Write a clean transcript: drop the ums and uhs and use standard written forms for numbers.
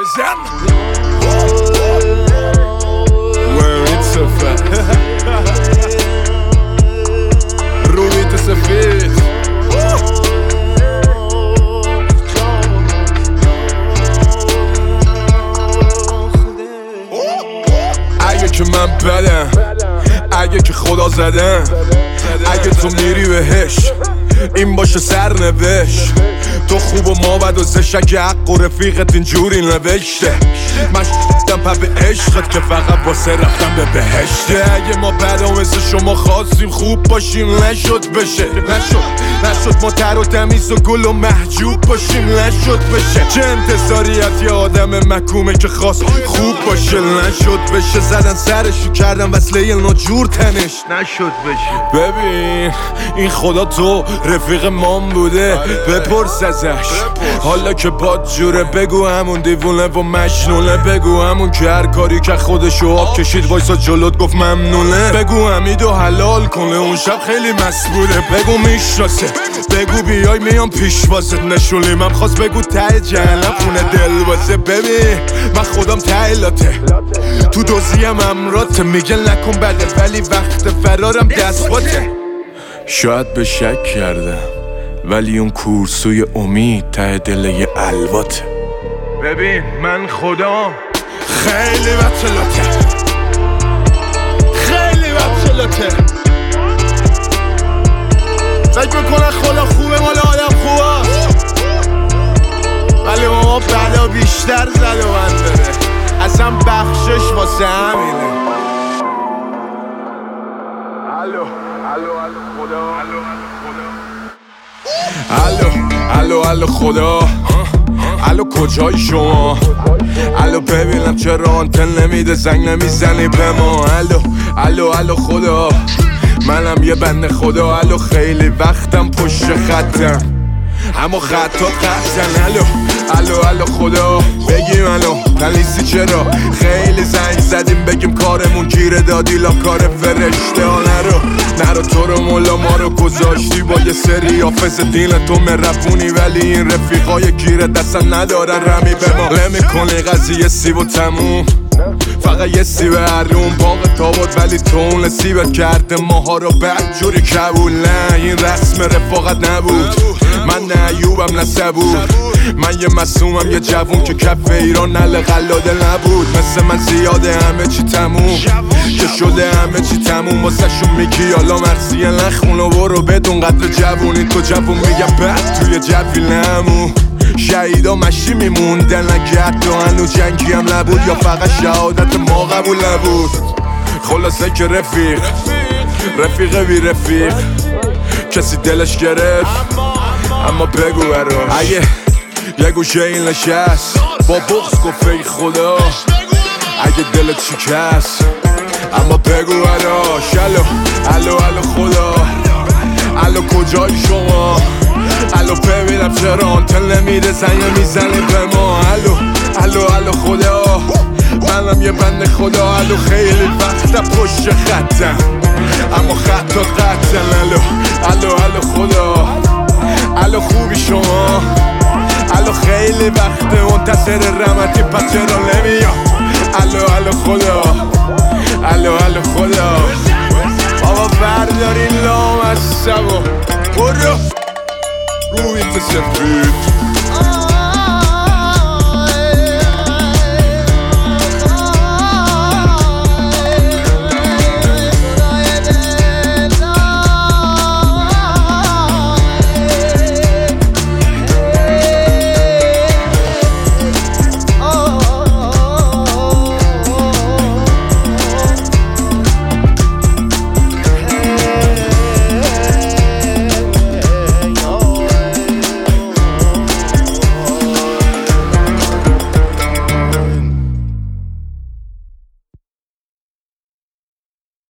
بزن وین سفر رویت سفید اگه که من بدم اگه که خدا زدم اگه تو میری بهش این باشه سرنوشت تو خوب و ما بد و زشک حق و رفیقت اینجوری نوشته من شدم پا به عشقت که فقط واسه رفتم به بهشته اگه ما بدا مثل شما خواستیم خوب باشیم نشد بشه نشد ما تر و تمیز و گل و محجوب باشیم نشد بشه چه انتظاری از یه آدم مکومه که خواست خوب باشه نشد بشه زدن سرشو کردن وصله ناجور تنش نشد بشه ببین این خدا تو رفیق مام بوده بپرس ازش حالا که باد جوره بگو همون دیوونه و مجنونه بگو همون که هر کاری که خودشو آب کشید وایسا جلوت گفت ممنونه بگو حمیدو حلال کنه اون شب خیلی مست بوده بگو میشناسه بگو بیای میام پیش واسه نشونی من خواست بگو ته جهنم خونه دل واسه ببین من خودم ته لاته تو دوزیم امراته میگه نکن بده ولی وقت فرارم دست باته شاید به شک کردم ولی اون کورسوی امید ته دل یه الواته ببین من خودم خیلی بچلاته خیلی بچلاته فکر بکنن خدا خوبه مال آدم خوبه ولی ما بلا بیشتر زد و من داره اصلا بخشش واسه همینه الو خدا الو خدا الو کجای شما الو ببینم چرا آنتن نمیده زنگ نمیزنی به ما الو خدا منم یه بنده خدا الو خیلی وقتم پشت خطم اما خطا قطعن الو خدا بگیم الو پلیسی چرا خیلی زنگ زدیم بگیم کارمون گیره دادی لا کار فرشته ها نرو تو رو مولا ما رو گذاشتی با یه سری حافظ دین تو مرفونی ولی این رفیقای گیره دستن ندارن رمی به ما نمی‌کنی قضیه سیب و تموم فقط یه سیب هرون باغ تاباد ولی تو اون سیبت کرده ماها رو بدجوری کبول نه این رسم رفاقت نبود من نه ایوبم نه صبور من یه مسومم یه جوون که کف ایران نل قلاده نبود مثل من زیاده همه چی تموم که شده همه چی تموم واسه شون میگی حالا مرسیه نخون و برو بدون قدر جوونی تو جوون میگم بعد توی جوی نمون شهیدا مشی میموندن نگرد و هنو جنگی هم نبود یا فقط شهادت ما قبول نبود خلاصه که رفیق بی رفیق کسی دلش گرفت اما بگو برا اگه یه گوشه این نشست با بغض گفت ای خدا اگه دلت شکست اما بگو برا الو خدا الو کجای شما الو ببینم چرا آنتن نمیده زنگ میزنی به ما الو خدا منم یه بنده خدا الو خیلی وقتا پشت خطم اما خطا قطعن الو خدا الو خوبی شما الو خیلی وقت منتظر رحمتی پس چرا نمیام الو خدا الو خدا بابا بردارین لام از سبا برو روی سفید